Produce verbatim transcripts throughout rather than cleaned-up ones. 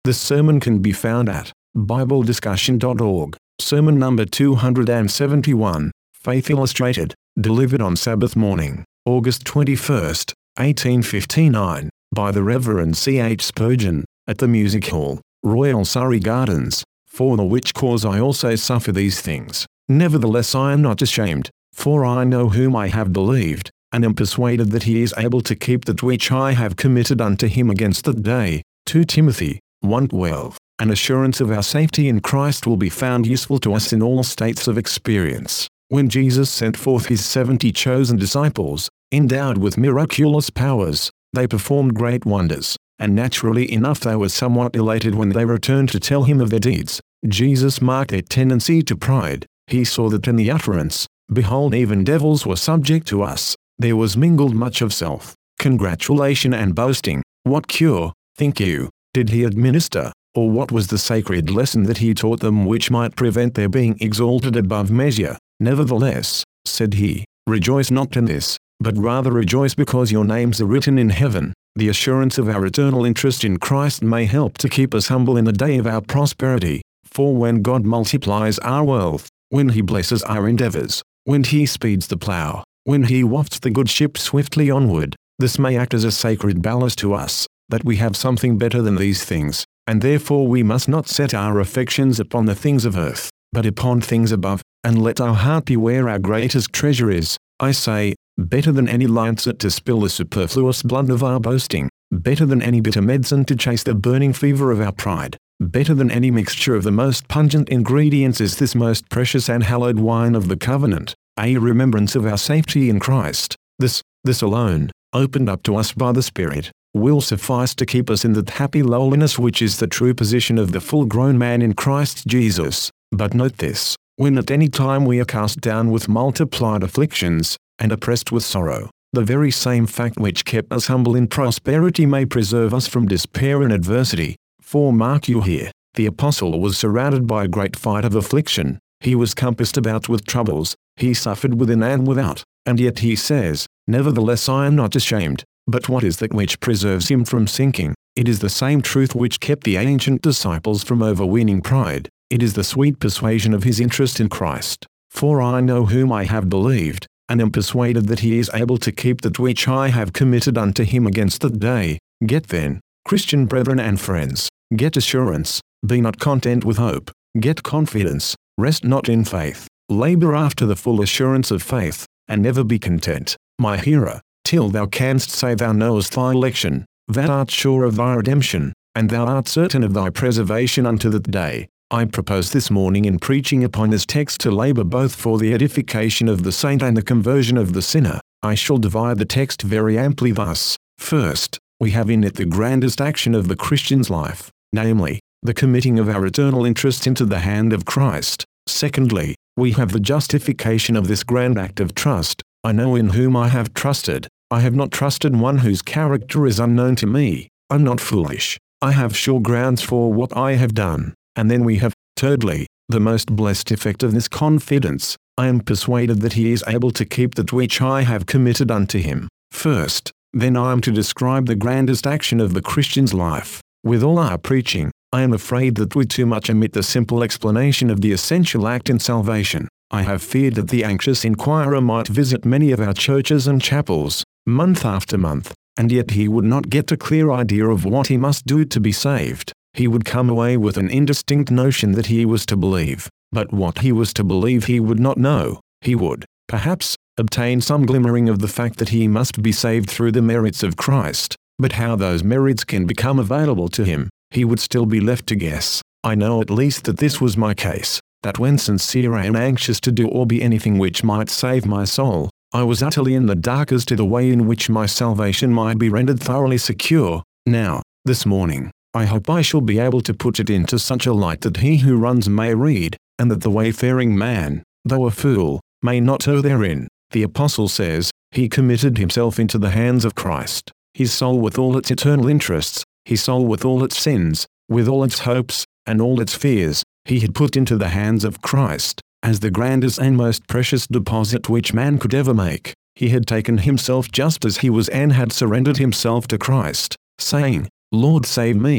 This sermon can be found at bible discussion dot org. Sermon number two hundred seventy-one, Faith Illustrated, delivered on Sabbath morning, August twenty-first, eighteen fifty-nine, by the Reverend C H Spurgeon, at the Music Hall, Royal Surrey Gardens, for the which cause I also suffer these things. Nevertheless I am not ashamed, for I know whom I have believed, and am persuaded that he is able to keep that which I have committed unto him against that day. Second Timothy one twelve. An assurance of our safety in Christ will be found useful to us in all states of experience. When Jesus sent forth his seventy chosen disciples, endowed with miraculous powers, they performed great wonders, and naturally enough they were somewhat elated when they returned to tell him of their deeds. Jesus marked their tendency to pride. He saw that in the utterance, "Behold, even devils were subject to us," there was mingled much of self, congratulation and boasting. What cure, think you, did he administer, or what was the sacred lesson that he taught them which might prevent their being exalted above measure? Nevertheless, said he, rejoice not in this, but rather rejoice because your names are written in heaven. The assurance of our eternal interest in Christ may help to keep us humble in the day of our prosperity, for when God multiplies our wealth, when he blesses our endeavors, when he speeds the plow, when he wafts the good ship swiftly onward, this may act as a sacred ballast to us, that we have something better than these things, and therefore we must not set our affections upon the things of earth, but upon things above, and let our heart be where our greatest treasure is. I say, better than any lancet to spill the superfluous blood of our boasting, better than any bitter medicine to chase the burning fever of our pride, better than any mixture of the most pungent ingredients is this most precious and hallowed wine of the covenant, a remembrance of our safety in Christ. This, this alone, opened up to us by the Spirit, will suffice to keep us in that happy lowliness which is the true position of the full-grown man in Christ Jesus. But note this, when at any time we are cast down with multiplied afflictions, and oppressed with sorrow, the very same fact which kept us humble in prosperity may preserve us from despair in adversity. For mark you here, the apostle was surrounded by a great fight of affliction, he was compassed about with troubles, he suffered within and without, and yet he says, nevertheless I am not ashamed. But what is that which preserves him from sinking? It is the same truth which kept the ancient disciples from overweening pride. It is the sweet persuasion of his interest in Christ. For I know whom I have believed, and am persuaded that he is able to keep that which I have committed unto him against that day. Get then, Christian brethren and friends, get assurance, be not content with hope, get confidence, rest not in faith, labor after the full assurance of faith, and never be content, my hearer, till thou canst say thou knowest thy election, thou art sure of thy redemption, and thou art certain of thy preservation unto that day. I propose this morning in preaching upon this text to labor both for the edification of the saint and the conversion of the sinner. I shall divide the text very amply thus. First, we have in it the grandest action of the Christian's life, namely, the committing of our eternal interest into the hand of Christ. Secondly, we have the justification of this grand act of trust. I know in whom I have trusted. I have not trusted one whose character is unknown to me. I'm not foolish. I have sure grounds for what I have done. And then we have, thirdly, the most blessed effect of this confidence. I am persuaded that he is able to keep that which I have committed unto him. First, then I am to describe the grandest action of the Christian's life. With all our preaching, I am afraid that we too much omit the simple explanation of the essential act in salvation. I have feared that the anxious inquirer might visit many of our churches and chapels, month after month, and yet he would not get a clear idea of what he must do to be saved. He would come away with an indistinct notion that he was to believe, but what he was to believe he would not know. He would, perhaps, obtain some glimmering of the fact that he must be saved through the merits of Christ, but how those merits can become available to him, he would still be left to guess. I know at least that this was my case, that when sincere and anxious to do or be anything which might save my soul, I was utterly in the dark as to the way in which my salvation might be rendered thoroughly secure. Now, this morning, I hope I shall be able to put it into such a light that he who runs may read, and that the wayfaring man, though a fool, may not err therein. The apostle says, he committed himself into the hands of Christ, his soul with all its eternal interests, his soul with all its sins, with all its hopes, and all its fears, he had put into the hands of Christ, as the grandest and most precious deposit which man could ever make. He had taken himself just as he was and had surrendered himself to Christ, saying, Lord, save me.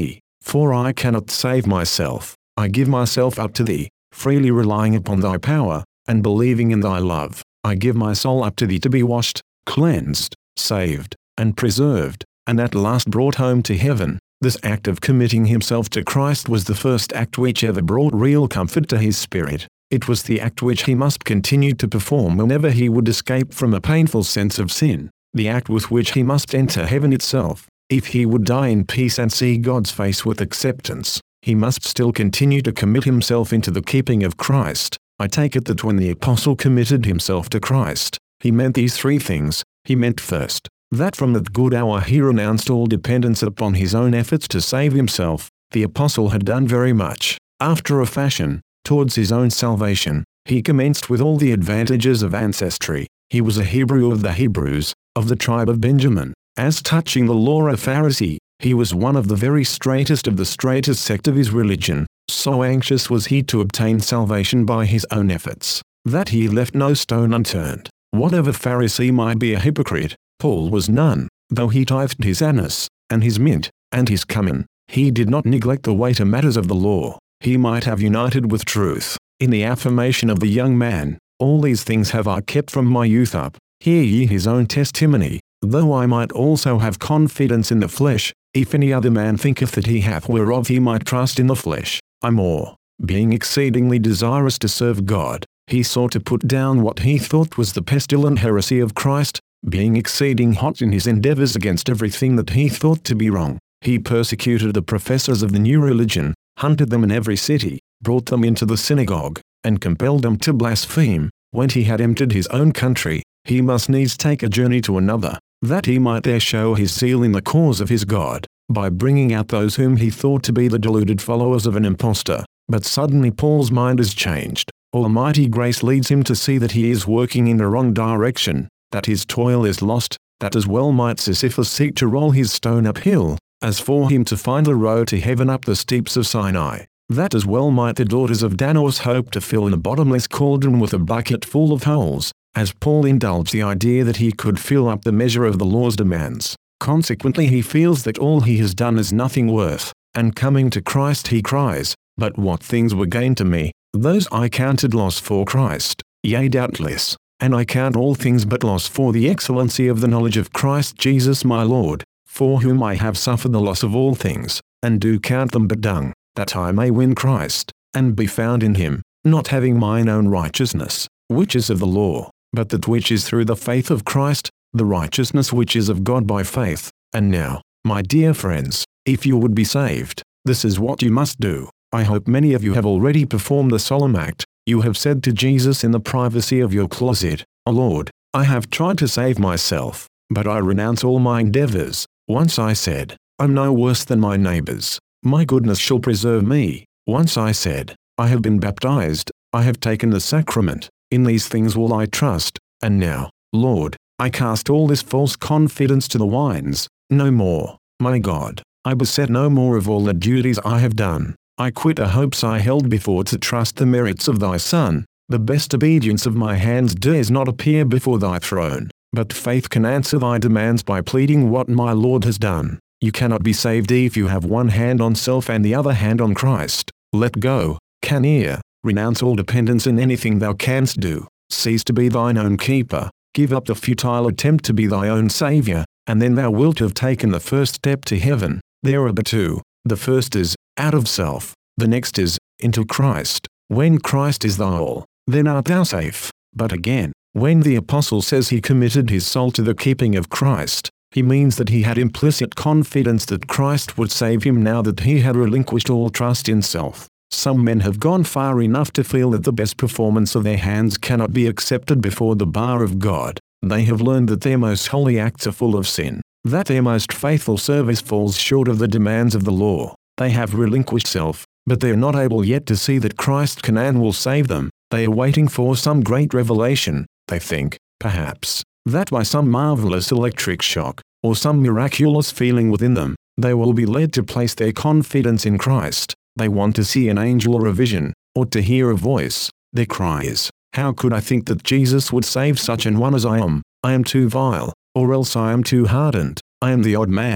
For I cannot save myself. I give myself up to thee, freely relying upon thy power, and believing in thy love. I give my soul up to thee to be washed, cleansed, saved, and preserved, and at last brought home to heaven. This act of committing himself to Christ was the first act which ever brought real comfort to his spirit. It was the act which he must continue to perform whenever he would escape from a painful sense of sin, the act with which he must enter heaven itself. If he would die in peace and see God's face with acceptance, he must still continue to commit himself into the keeping of Christ. I take it that when the apostle committed himself to Christ, he meant these three things. He meant first, that from that good hour he renounced all dependence upon his own efforts to save himself. The apostle had done very much, after a fashion, towards his own salvation. He commenced with all the advantages of ancestry. He was a Hebrew of the Hebrews, of the tribe of Benjamin. As touching the law a Pharisee, he was one of the very straightest of the straightest sect of his religion. So anxious was he to obtain salvation by his own efforts, that he left no stone unturned. Whatever Pharisee might be a hypocrite, Paul was none. Though he tithed his anise, and his mint, and his cumin, he did not neglect the weighter matters of the law. He might have united with truth in the affirmation of the young man, all these things have I kept from my youth up. Hear ye his own testimony. Though I might also have confidence in the flesh, if any other man thinketh that he hath whereof he might trust in the flesh, I more, being exceedingly desirous to serve God, he sought to put down what he thought was the pestilent heresy of Christ, being exceeding hot in his endeavors against everything that he thought to be wrong. He persecuted the professors of the new religion, hunted them in every city, brought them into the synagogue, and compelled them to blaspheme. When he had entered his own country, he must needs take a journey to another, that he might there show his zeal in the cause of his God, by bringing out those whom he thought to be the deluded followers of an impostor. But suddenly Paul's mind is changed. Almighty grace leads him to see that he is working in the wrong direction, that his toil is lost, that as well might Sisyphus seek to roll his stone uphill, as for him to find the road to heaven up the steeps of Sinai, that as well might the daughters of Danaus hope to fill in a bottomless cauldron with a bucket full of holes, as Paul indulged the idea that he could fill up the measure of the law's demands. Consequently he feels that all he has done is nothing worth, and coming to Christ he cries, "But what things were gain to me, those I counted loss for Christ. Yea doubtless, and I count all things but loss for the excellency of the knowledge of Christ Jesus my Lord, for whom I have suffered the loss of all things, and do count them but dung, that I may win Christ, and be found in him, not having mine own righteousness, which is of the law, but that which is through the faith of Christ, the righteousness which is of God by faith." And now, my dear friends, if you would be saved, this is what you must do. I hope many of you have already performed the solemn act. You have said to Jesus in the privacy of your closet, "O Lord, I have tried to save myself, but I renounce all my endeavors." Once I said, "I'm no worse than my neighbors. My goodness shall preserve me." Once I said, "I have been baptized, I have taken the sacrament, in these things will I trust." And now, Lord, I cast all this false confidence to the winds. No more, my God, I beset no more of all the duties I have done. I quit the hopes I held before to trust the merits of thy Son. The best obedience of my hands dares not appear before thy throne, but faith can answer thy demands by pleading what my Lord has done. You cannot be saved if you have one hand on self and the other hand on Christ. Let go, Canea, renounce all dependence in anything thou canst do. Cease to be thine own keeper, give up the futile attempt to be thy own Saviour, and then thou wilt have taken the first step to heaven. There are but two. The first is, out of self. The next is, into Christ. When Christ is thy all, then art thou safe. But again, when the apostle says he committed his soul to the keeping of Christ, he means that he had implicit confidence that Christ would save him now that he had relinquished all trust in self. Some men have gone far enough to feel that the best performance of their hands cannot be accepted before the bar of God. They have learned that their most holy acts are full of sin, that their most faithful service falls short of the demands of the law. They have relinquished self, but they are not able yet to see that Christ can and will save them. They are waiting for some great revelation. They think, perhaps, that by some marvelous electric shock, or some miraculous feeling within them, they will be led to place their confidence in Christ. They want to see an angel or a vision, or to hear a voice. Their cry is, "How could I think that Jesus would save such an one as I am? I am too vile, or else I am too hardened. I am the odd man.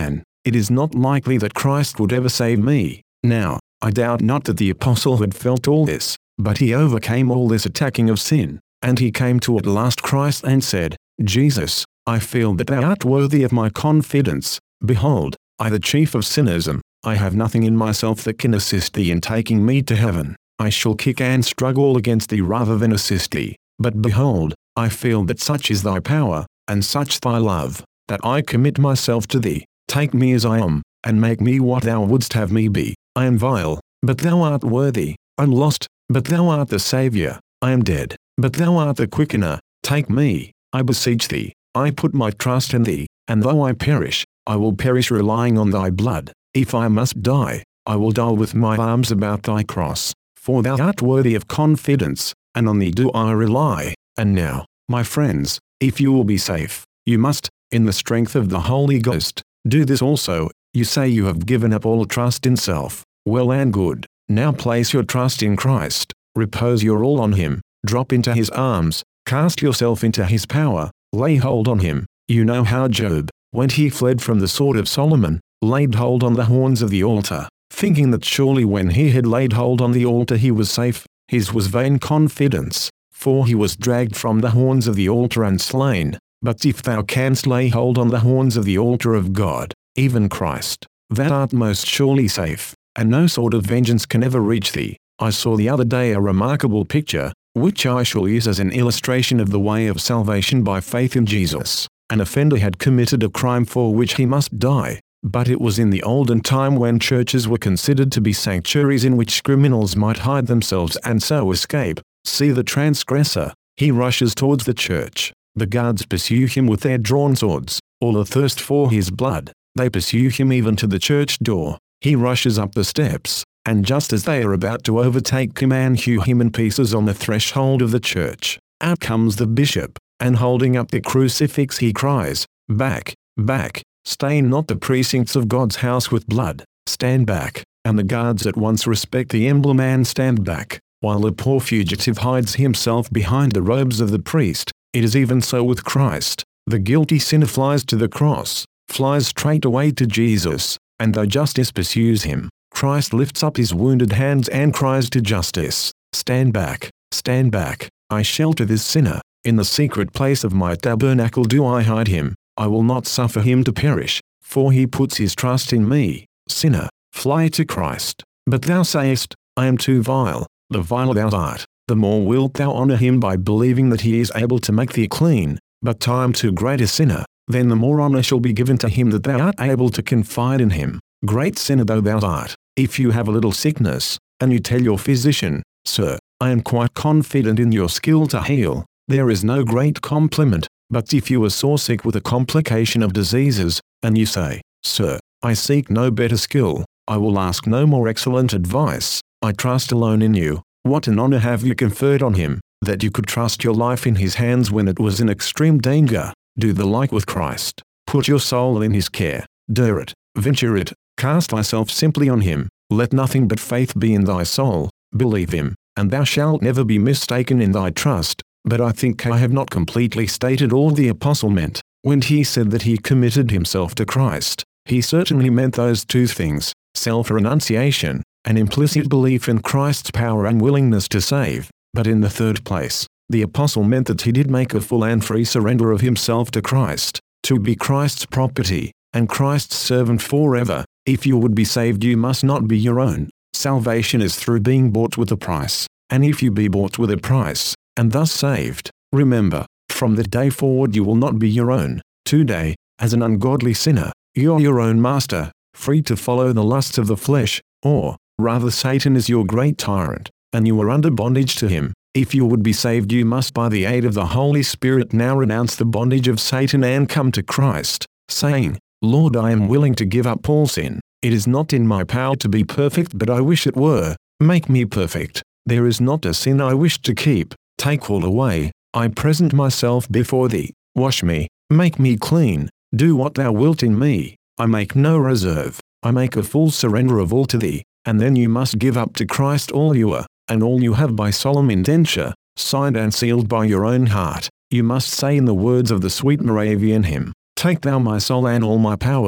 it is not likely that Christ would ever save me. Now, I doubt not that the apostle had felt all this, but he overcame all this attacking of sin, and he came to at last Christ and said, Jesus, I feel that thou art worthy of my confidence. Behold, I the chief of sinners am. I have nothing in myself that can assist thee in taking me to heaven. I shall kick and struggle against thee rather than assist thee. But behold, I feel that such is thy power, and such thy love, that I commit myself to thee. Take me as I am, and make me what thou wouldst have me be. I am vile, but thou art worthy. I am lost, but thou art the Saviour. I am dead, but thou art the quickener. Take me, I beseech thee. I put my trust in thee, and though I perish, I will perish relying on thy blood. If I must die, I will die with my arms about thy cross. For thou art worthy of confidence, and on thee do I rely. And now, my friends, if you will be safe, you must, in the strength of the Holy Ghost, do this also. You say you have given up all trust in self. Well and good. Now place your trust in Christ. Repose your all on him. Drop into his arms. Cast yourself into his power. Lay hold on him. You know how Job, when he fled from the sword of Solomon, laid hold on the horns of the altar, thinking that surely when he had laid hold on the altar he was safe. His was vain confidence, for he was dragged from the horns of the altar and slain. But if thou canst lay hold on the horns of the altar of God, even Christ, thou art most surely safe, and no sort of vengeance can ever reach thee. I saw the other day a remarkable picture, which I shall use as an illustration of the way of salvation by faith in Jesus. An offender had committed a crime for which he must die, but it was in the olden time when churches were considered to be sanctuaries in which criminals might hide themselves and so escape. See the transgressor. He rushes towards the church. The guards pursue him with their drawn swords, all athirst for his blood. They pursue him even to the church door. He rushes up the steps, and just as they are about to overtake him and hew him in pieces on the threshold of the church, out comes the bishop, and holding up the crucifix he cries, "Back, back, stain not the precincts of God's house with blood, stand back." And the guards at once respect the emblem and stand back, while the poor fugitive hides himself behind the robes of the priest. It is even so with Christ. The guilty sinner flies to the cross, flies straight away to Jesus, and though justice pursues him, Christ lifts up his wounded hands and cries to justice, "Stand back, stand back, I shelter this sinner, in the secret place of my tabernacle do I hide him, I will not suffer him to perish, for he puts his trust in me." Sinner, fly to Christ. But thou sayest, "I am too vile." The viler thou art, the more wilt thou honor him by believing that he is able to make thee clean. But I am too great a sinner, then the more honor shall be given to him that thou art able to confide in him. Great sinner though thou art, if you have a little sickness, and you tell your physician, "Sir, I am quite confident in your skill to heal," there is no great compliment. But if you are sore sick with a complication of diseases, and you say, "Sir, I seek no better skill, I will ask no more excellent advice, I trust alone in you," what an honor have you conferred on him, that you could trust your life in his hands when it was in extreme danger. Do the like with Christ. Put your soul in his care. Dare it, venture it, cast thyself simply on him. Let nothing but faith be in thy soul. Believe him, and thou shalt never be mistaken in thy trust. But I think I have not completely stated all the apostle meant. When he said that he committed himself to Christ, he certainly meant those two things, self-renunciation, and implicit belief in Christ's power and willingness to save. But in the third place, the apostle meant that he did make a full and free surrender of himself to Christ, to be Christ's property, and Christ's servant forever. If you would be saved you must not be your own. Salvation is through being bought with a price, and if you be bought with a price, and thus saved, remember, from that day forward you will not be your own. Today, as an ungodly sinner, you are your own master, free to follow the lusts of the flesh, or, rather Satan is your great tyrant, and you are under bondage to him. If you would be saved you must by the aid of the Holy Spirit now renounce the bondage of Satan and come to Christ, saying, "Lord, I am willing to give up all sin. It is not in my power to be perfect but I wish it were. Make me perfect. There is not a sin I wish to keep. Take all away. I present myself before thee. Wash me, make me clean. Do what thou wilt in me. I make no reserve. I make a full surrender of all to thee." And then you must give up to Christ all you are, and all you have by solemn indenture, signed and sealed by your own heart. You must say in the words of the sweet Moravian hymn, "Take thou my soul and all my powers,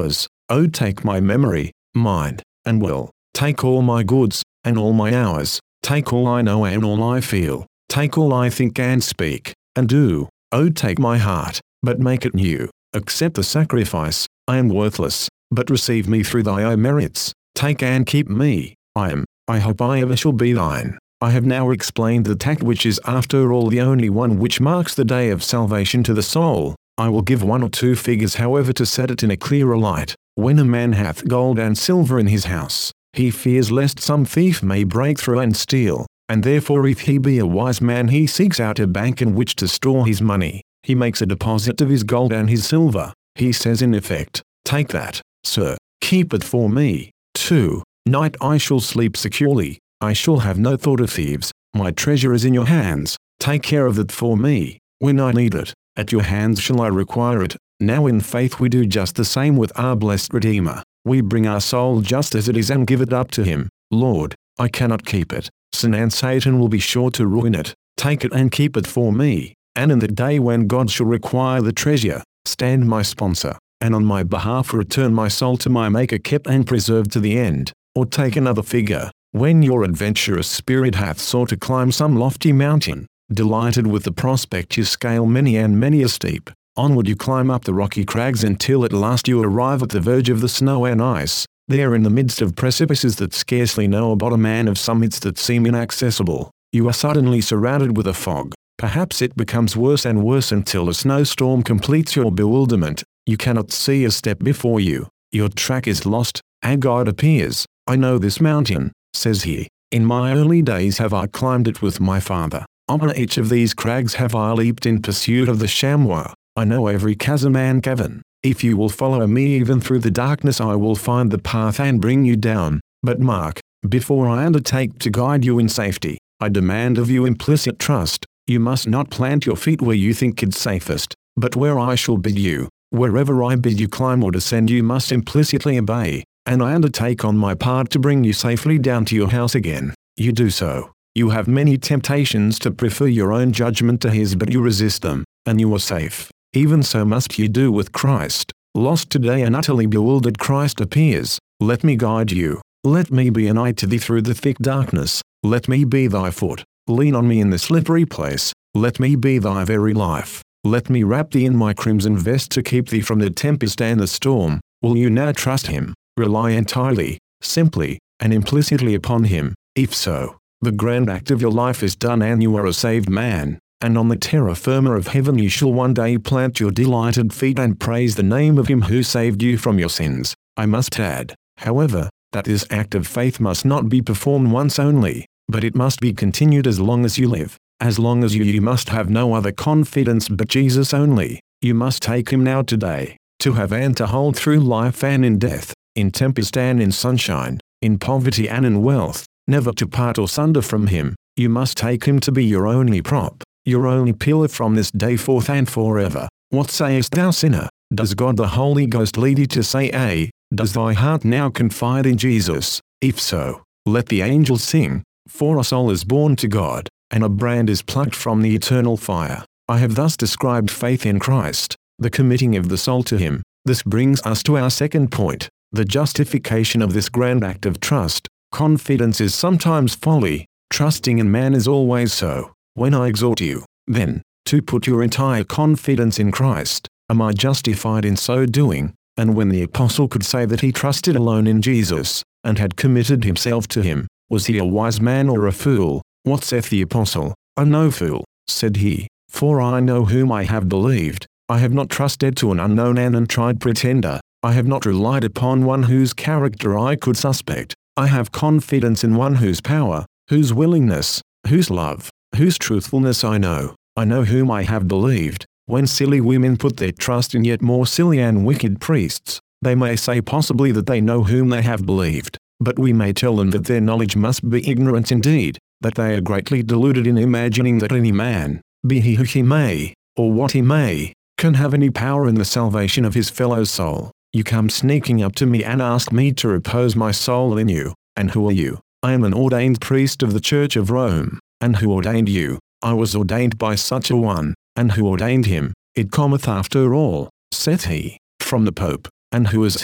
O take my memory, mind, and will. Take all my goods, and all my hours. Take all I know and all I feel. Take all I think and speak, and do. O take my heart, but make it new. Accept the sacrifice. I am worthless, but receive me through thy own merits. Take and keep me. I am, I hope I ever shall be thine. I have now explained the tact which is after all the only one which marks the day of salvation to the soul. I will give one or two figures however to set it in a clearer light. When a man hath gold and silver in his house, he fears lest some thief may break through and steal, and therefore if he be a wise man he seeks out a bank in which to store his money. He makes a deposit of his gold and his silver. He says in effect, take that, sir, keep it for me. two. Night I shall sleep securely. I shall have no thought of thieves. My treasure is in your hands. Take care of it for me. When I need it, at your hands shall I require it. Now in faith we do just the same with our blessed Redeemer. We bring our soul just as it is and give it up to him. Lord, I cannot keep it. Sin and Satan will be sure to ruin it. Take it and keep it for me. And in the day when God shall require the treasure, stand my sponsor, and on my behalf return my soul to my Maker kept and preserved to the end. Or take another figure. When your adventurous spirit hath sought to climb some lofty mountain, delighted with the prospect you scale many and many a steep, onward you climb up the rocky crags until at last you arrive at the verge of the snow and ice. There in the midst of precipices that scarcely know a bottom and of summits that seem inaccessible, you are suddenly surrounded with a fog. Perhaps it becomes worse and worse until a snowstorm completes your bewilderment. You cannot see a step before you. Your track is lost, and God appears. I know this mountain, says he. In my early days have I climbed it with my father. On each of these crags have I leaped in pursuit of the chamois. I know every chasm and cavern. If you will follow me even through the darkness I will find the path and bring you down. But mark, before I undertake to guide you in safety, I demand of you implicit trust. You must not plant your feet where you think it safest, but where I shall bid you. Wherever I bid you climb or descend you must implicitly obey, and I undertake on my part to bring you safely down to your house again. You do so. You have many temptations to prefer your own judgment to his, but you resist them, and you are safe. Even so must you do with Christ. Lost today and utterly bewildered, Christ appears. Let me guide you. Let me be an eye to thee through the thick darkness. Let me be thy foot. Lean on me in the slippery place. Let me be thy very life. Let me wrap thee in my crimson vest to keep thee from the tempest and the storm. Will you now trust him? Rely entirely, simply, and implicitly upon him. If so, the grand act of your life is done and you are a saved man, and on the terra firma of heaven you shall one day plant your delighted feet and praise the name of him who saved you from your sins. I must add, however, that this act of faith must not be performed once only, but it must be continued as long as you live. As long as you you must have no other confidence but Jesus only. You must take him now today, to have and to hold through life and in death, in tempest and in sunshine, in poverty and in wealth, never to part or sunder from him. You must take him to be your only prop, your only pillar from this day forth and forever. What sayest thou, sinner? Does God the Holy Ghost lead thee to say A? Does thy heart now confide in Jesus? If so, let the angels sing, for a soul is born to God, and a brand is plucked from the eternal fire. I have thus described faith in Christ, the committing of the soul to him. This brings us to our second point, the justification of this grand act of trust. Confidence is sometimes folly, trusting in man is always so. When I exhort you, then, to put your entire confidence in Christ, am I justified in so doing? And when the apostle could say that he trusted alone in Jesus, and had committed himself to him, was he a wise man or a fool? What saith the apostle? I'm no fool, said he, for I know whom I have believed. I have not trusted to an unknown and untried pretender. I have not relied upon one whose character I could suspect. I have confidence in one whose power, whose willingness, whose love, whose truthfulness I know. I know whom I have believed. When silly women put their trust in yet more silly and wicked priests, they may say possibly that they know whom they have believed, but we may tell them that their knowledge must be ignorant indeed, that they are greatly deluded in imagining that any man, be he who he may, or what he may, can have any power in the salvation of his fellow soul. You come sneaking up to me and ask me to repose my soul in you. And who are you? I am an ordained priest of the Church of Rome. And who ordained you? I was ordained by such a one. And who ordained him? It cometh after all, saith he, from the Pope. And who is he?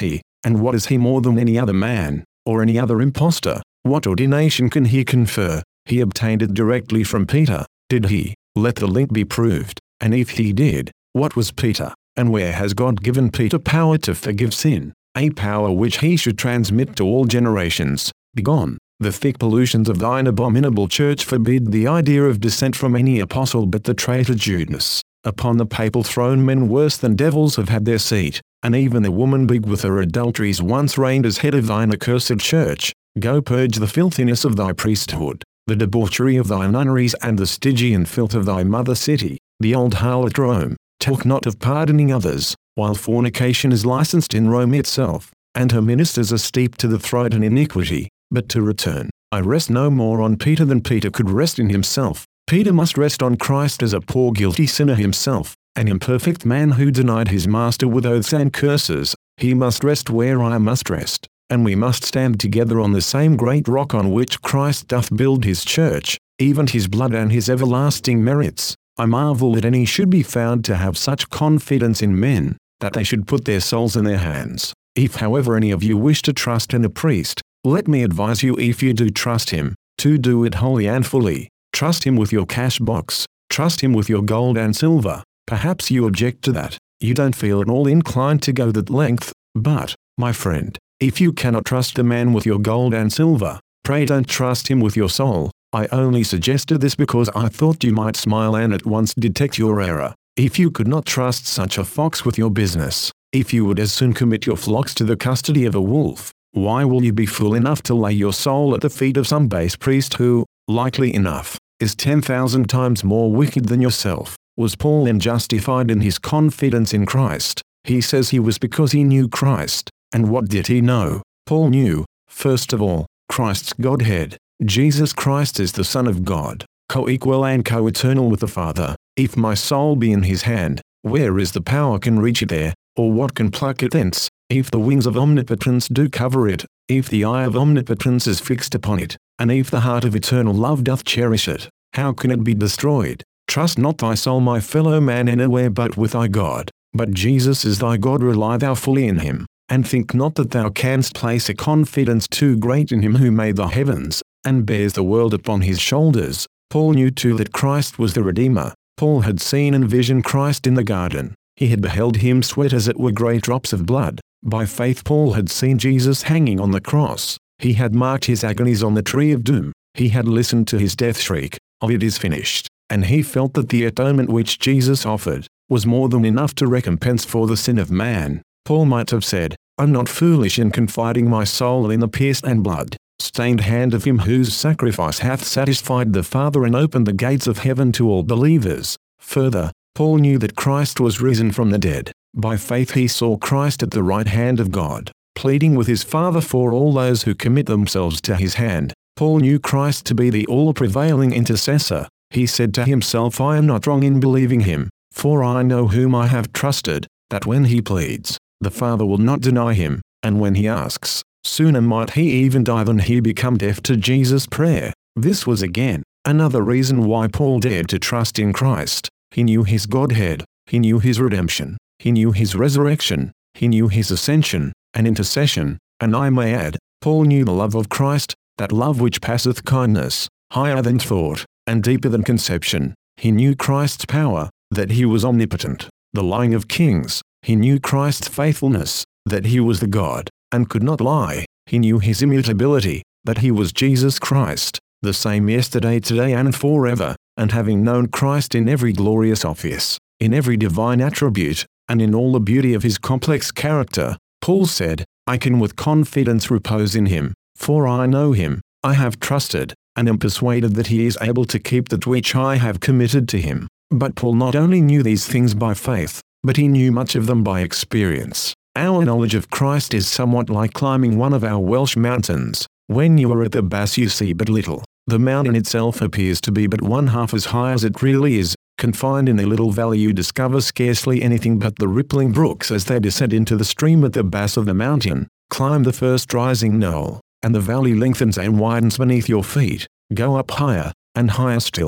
And what is he more than any other man, or any other impostor? What ordination can he confer? He obtained it directly from Peter, did he? Let the link be proved. And if he did, what was Peter? And where has God given Peter power to forgive sin? A power which he should transmit to all generations. Begone. The thick pollutions of thine abominable church forbid the idea of descent from any apostle but the traitor Judas. Upon the papal throne men worse than devils have had their seat, and even the woman big with her adulteries once reigned as head of thine accursed church. Go purge the filthiness of thy priesthood, the debauchery of thy nunneries and the Stygian filth of thy mother city, the old harlot Rome. Talk not of pardoning others, while fornication is licensed in Rome itself, and her ministers are steeped to the throat in iniquity. But to return, I rest no more on Peter than Peter could rest in himself. Peter must rest on Christ as a poor guilty sinner himself, an imperfect man who denied his master with oaths and curses. He must rest where I must rest, and we must stand together on the same great rock on which Christ doth build his church, even his blood and his everlasting merits. I marvel that any should be found to have such confidence in men, that they should put their souls in their hands. If however any of you wish to trust in a priest, let me advise you, if you do trust him, to do it wholly and fully. Trust him with your cash box, trust him with your gold and silver. Perhaps you object to that, you don't feel at all inclined to go that length, but, my friend, if you cannot trust the man with your gold and silver, pray don't trust him with your soul. I only suggested this because I thought you might smile and at once detect your error. If you could not trust such a fox with your business, if you would as soon commit your flocks to the custody of a wolf, why will you be fool enough to lay your soul at the feet of some base priest who, likely enough, is ten thousand times more wicked than yourself? Was Paul then justified in his confidence in Christ? He says he was because he knew Christ. And what did he know? Paul knew, first of all, Christ's Godhead. Jesus Christ is the Son of God, co-equal and co-eternal with the Father. If my soul be in his hand, where is the power can reach it there, or what can pluck it thence? If the wings of omnipotence do cover it, if the eye of omnipotence is fixed upon it, and if the heart of eternal love doth cherish it, how can it be destroyed? Trust not thy soul, my fellow man, anywhere but with thy God. But Jesus is thy God, rely thou fully in him, and think not that thou canst place a confidence too great in him who made the heavens, and bears the world upon his shoulders. Paul knew too that Christ was the Redeemer. Paul had seen and visioned Christ in the garden. He had beheld him sweat as it were great drops of blood. By faith Paul had seen Jesus hanging on the cross. He had marked his agonies on the tree of doom. He had listened to his death shriek, of it is finished. And he felt that the atonement which Jesus offered was more than enough to recompense for the sin of man. Paul might have said, I'm not foolish in confiding my soul in the pierced and blood-stained hand of him whose sacrifice hath satisfied the Father and opened the gates of heaven to all believers. Further, Paul knew that Christ was risen from the dead. By faith he saw Christ at the right hand of God, pleading with his Father for all those who commit themselves to his hand. Paul knew Christ to be the all-prevailing intercessor. He said to himself, I am not wrong in believing him, for I know whom I have trusted, that when he pleads, the Father will not deny him, and when he asks, sooner might he even die than he become deaf to Jesus' prayer. This was again another reason why Paul dared to trust in Christ. He knew his Godhead, he knew his redemption, he knew his resurrection, he knew his ascension, and intercession, and I may add, Paul knew the love of Christ, that love which passeth kindness, higher than thought, and deeper than conception. He knew Christ's power, that he was omnipotent, the lying of kings. He knew Christ's faithfulness, that he was the God, and could not lie. He knew his immutability, that he was Jesus Christ, the same yesterday, today, and forever. And having known Christ in every glorious office, in every divine attribute, and in all the beauty of his complex character, Paul said, I can with confidence repose in him, for I know him, I have trusted, and am persuaded that he is able to keep that which I have committed to him. But Paul not only knew these things by faith, but he knew much of them by experience. Our knowledge of Christ is somewhat like climbing one of our Welsh mountains. When you are at the base you see but little. The mountain itself appears to be but one half as high as it really is. Confined in a little valley you discover scarcely anything but the rippling brooks as they descend into the stream at the base of the mountain. Climb the first rising knoll, and the valley lengthens and widens beneath your feet. Go up higher, and higher still,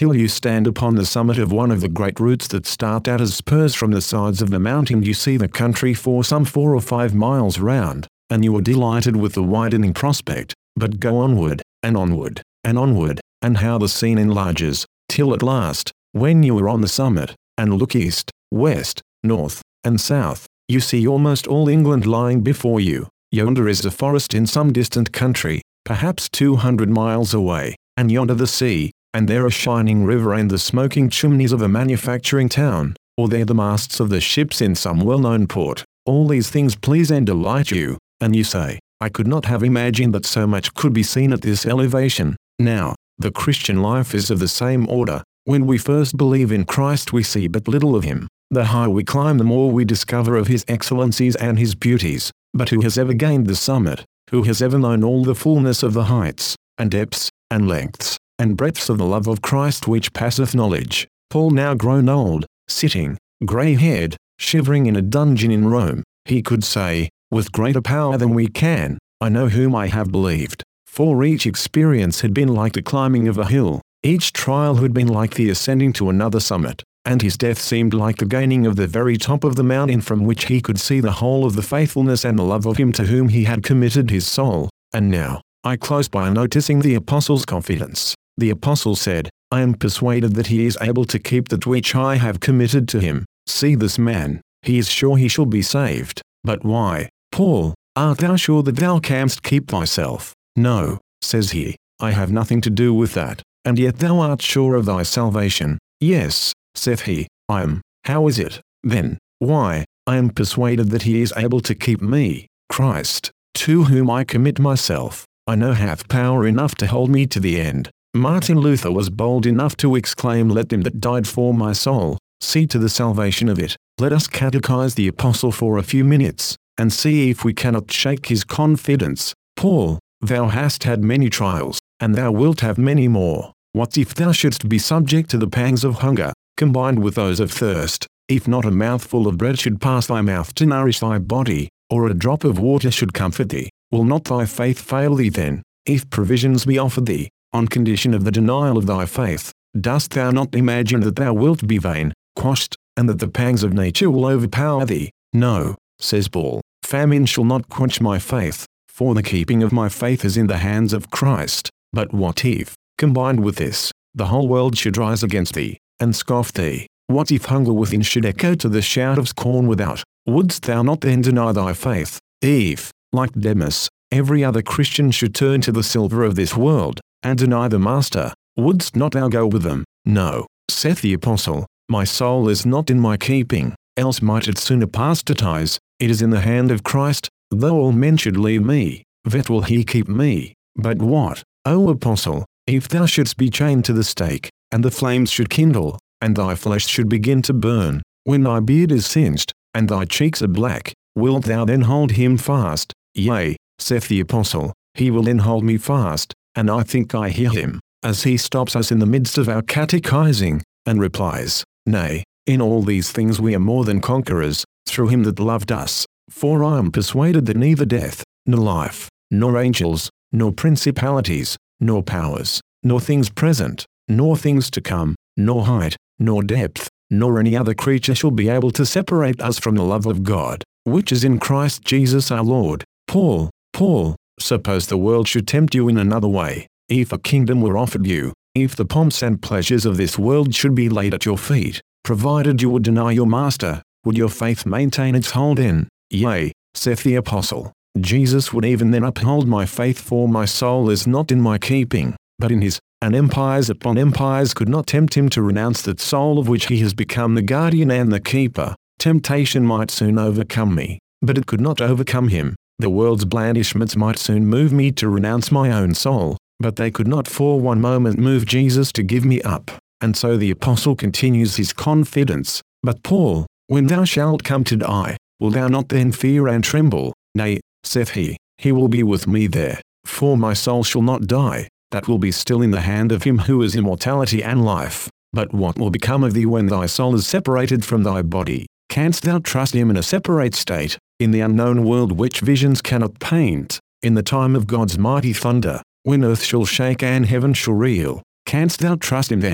till you stand upon the summit of one of the great routes that start out as spurs from the sides of the mountain. You see the country for some four or five miles round, and you are delighted with the widening prospect, but go onward, and onward, and onward, and how the scene enlarges, till at last, when you are on the summit, and look east, west, north, and south, you see almost all England lying before you. Yonder is a forest in some distant country, perhaps two hundred miles away, and yonder the sea, and there a shining river and the smoking chimneys of a manufacturing town, or there the masts of the ships in some well-known port. All these things please and delight you, and you say, I could not have imagined that so much could be seen at this elevation. Now, the Christian life is of the same order. When we first believe in Christ we see but little of him. The higher we climb the more we discover of his excellencies and his beauties. But who has ever gained the summit? Who has ever known all the fullness of the heights, and depths, and lengths, and breadths of the love of Christ which passeth knowledge? Paul, now grown old, sitting, grey-haired, shivering in a dungeon in Rome, he could say, with greater power than we can, I know whom I have believed. For each experience had been like the climbing of a hill, each trial had been like the ascending to another summit, and his death seemed like the gaining of the very top of the mountain from which he could see the whole of the faithfulness and the love of him to whom he had committed his soul. And now, I close by noticing the apostle's confidence. The apostle said, I am persuaded that he is able to keep that which I have committed to him. See this man, he is sure he shall be saved. But why, Paul, art thou sure that thou canst keep thyself? No, says he, I have nothing to do with that. And yet thou art sure of thy salvation? Yes, saith he, I am. How is it, then? Why, I am persuaded that he is able to keep me, Christ, to whom I commit myself, I know hath power enough to hold me to the end. Martin Luther was bold enough to exclaim, let him that died for my soul, see to the salvation of it. Let us catechize the apostle for a few minutes, and see if we cannot shake his confidence. Paul, thou hast had many trials, and thou wilt have many more. What if thou shouldst be subject to the pangs of hunger, combined with those of thirst? If not a mouthful of bread should pass thy mouth to nourish thy body, or a drop of water should comfort thee, will not thy faith fail thee then? If provisions be offered thee, on condition of the denial of thy faith, dost thou not imagine that thou wilt be vain, quashed, and that the pangs of nature will overpower thee? No, says Paul, famine shall not quench my faith, for the keeping of my faith is in the hands of Christ. But what if, combined with this, the whole world should rise against thee, and scoff thee? What if hunger within should echo to the shout of scorn without? Wouldst thou not then deny thy faith? If, like Demas, every other Christian should turn to the silver of this world, and deny the Master, wouldst not thou go with them? No, saith the apostle, my soul is not in my keeping, else might it sooner apostatize. It is in the hand of Christ. Though all men should leave me, yet will he keep me. But what, O apostle, if thou shouldst be chained to the stake, and the flames should kindle, and thy flesh should begin to burn, when thy beard is singed, and thy cheeks are black, wilt thou then hold him fast? Yea, saith the apostle, he will then hold me fast. And I think I hear him, as he stops us in the midst of our catechizing, and replies, Nay, in all these things we are more than conquerors, through him that loved us. For I am persuaded that neither death, nor life, nor angels, nor principalities, nor powers, nor things present, nor things to come, nor height, nor depth, nor any other creature shall be able to separate us from the love of God, which is in Christ Jesus our Lord. Paul, Paul, suppose the world should tempt you in another way, if a kingdom were offered you, if the pomps and pleasures of this world should be laid at your feet, provided you would deny your Master, would your faith maintain its hold then? Yea, saith the apostle, Jesus would even then uphold my faith, for my soul is not in my keeping, but in his, and empires upon empires could not tempt him to renounce that soul of which he has become the guardian and the keeper. Temptation might soon overcome me, but it could not overcome him. The world's blandishments might soon move me to renounce my own soul, but they could not for one moment move Jesus to give me up. And so the apostle continues his confidence. But Paul, when thou shalt come to die, will thou not then fear and tremble? Nay, saith he, he will be with me there. For my soul shall not die, that will be still in the hand of him who is immortality and life. But what will become of thee when thy soul is separated from thy body? Canst thou trust him in a separate state, in the unknown world which visions cannot paint, in the time of God's mighty thunder, when earth shall shake and heaven shall reel? Canst thou trust him then?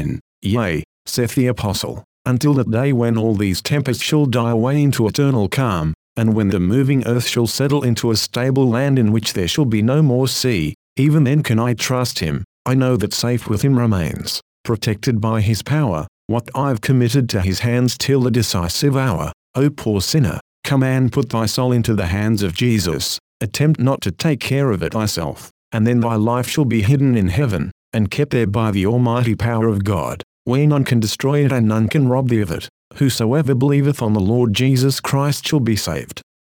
Yea, saith the apostle, until that day when all these tempests shall die away into eternal calm, and when the moving earth shall settle into a stable land in which there shall be no more sea, even then can I trust him. I know that safe with him remains, protected by his power, what I've committed to his hands till the decisive hour. O poor sinner, come and put thy soul into the hands of Jesus. Attempt not to take care of it thyself, and then thy life shall be hidden in heaven, and kept there by the almighty power of God, where none can destroy it and none can rob thee of it. Whosoever believeth on the Lord Jesus Christ shall be saved.